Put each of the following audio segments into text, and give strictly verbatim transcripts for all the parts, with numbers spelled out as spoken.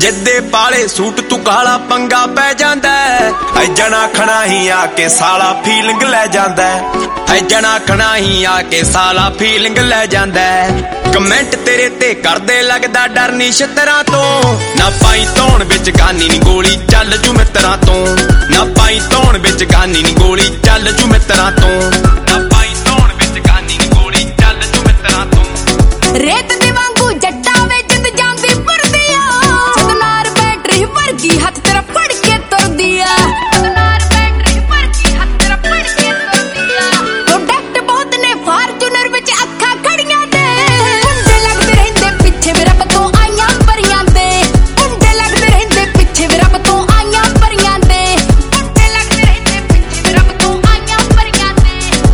जिद्दे पाले सूट तू काला पंगा पै जांदा है जना खना ही आके साला फीलिंग ले जांदा है जना खना ही आके साला फीलिंग ले जांदा है कमेंट तेरे ते करदे लगदा डर नी छतरा तो ना पाई धौन विच गानी नी गोली चल जू मित्तरां तो ना पाई धौन विच गानी नी गोली चल जू मित्तरां तो ना पाई धौन विच गानी नी गोली चल जू मित्तरां तो रेत दे वांगू जट्टा वे जिंद जांदी पुरदी आ सदनार बैटरी वर्गी हथ तेरा फड़ के तुरदी आ सदनार बैटरी वर्गी हथ तेरा फड़ के तुरदी आ प्रोडक्ट बहुत ने फॉर्च्यूनर विच अखां खड़ियां दे मुंडे लगदे रहिंदे पिछे वे रब तो आईयां परियां दे मुंडे लगदे रहिंदे पिछे वे रब तो आईयां परियां दे मुंडे लगदे रहिंदे पिछे वे रब तो आईयां परियां दे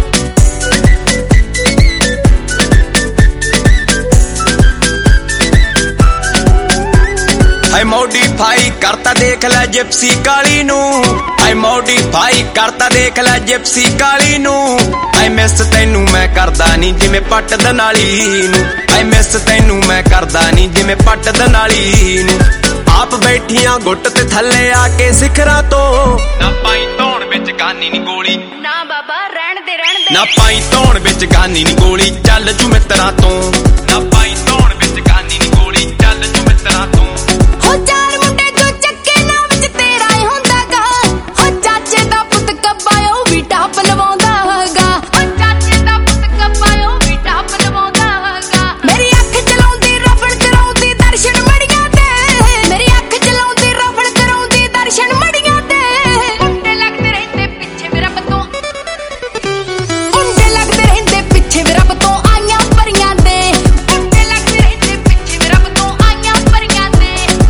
आई मॉडिफाई करता देख लै जिप्सी काली नू आई मॉडिफाई करता देख लै जिप्सी काली नू आई मिस तैनू मैं करदा नी जिवें पट दनाली नू आई मिस तैनू मैं करदा नी जिवें पट दनाली नू आप बैठियां गुट ते थल्ले आके सिखरा तो ना पाई धौन विच गानी नी गोली ना बाबा रहन दे रहन दे ना पाई धौन विच गानी नी गोली चल जू मित्तरां तो ना पाई धौन विच गानी नी गोली चल जू मित्तरां तो हो चार मुंडे जो चक्के ना विच तेरा ही हुंदा गा हो चाचे दा पुत कब्बायो भी टाप लवाउंदा गा हो चाचे दा पुत कब्बायो भी टाप लवाउंदा गा मेरी अख चलाउंदी रफड़ कराउंदी दर्शन मड़ियां ते मेरी अख चलाउंदी रफड़ कराउंदी दर्शन मड़ियां ते मुंडे लगदे रहिंदे पिछे वे रब तो मुंडे लगदे रहिंदे पिछे वे रब तो आईयां परियां दे मुंडे लगदे रहिंदे पिछे वे रब तो आईयां परियां दे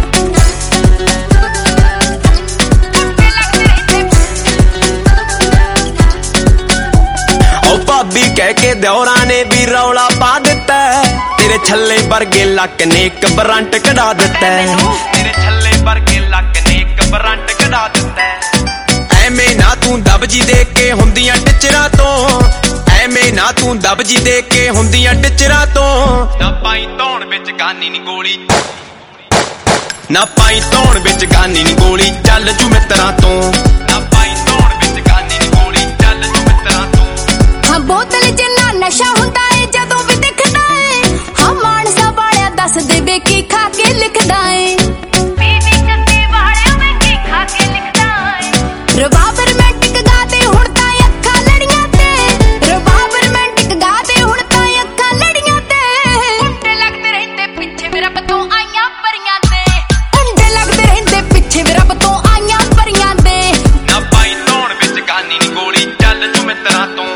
भाभी कह के दौरा ने भी रौला पा दिता है तेरे छल्ले वर्गे लक ने एक बरंट कढ़ा दिता है तेरे छल्ले वर्गे लक ने एक बरंट कढ़ा दिता है ऐवें ना तू दबजी दे के हुंदियां टिचरा तो ऐवें ना तू दबजी दे के हुंदियां टिचरा तो ना पाई धौन विच गानी नी गोली ना पाई धौन विच गानी नी गोली चल जू मित्तरां तो ना पाई धौन विच गानी नी गोली चल जू मित्तरां तो हाँ बोतल जिन्ना नशा हुंदा है जदों भी दिखदा है हाँ मानसा वालिया दस देवे की खा के लिखदा है बीबी चंदे वालिया में की खा के लिखदा है रबाब रोमांटिक गाते हुण तां अखां लड़ियां ते रबाब रोमांटिक गाते हुण तां अखां लड़ियां ते मुंडे लगदे रहिंदे पिछे वे रब तो आईयां परियां ते मुंडे लगदे रहिंदे पिछे वे रब तो आईयां परियां ते ना पाई धौन विच गानी नी गोली चल जू मित्तरां तो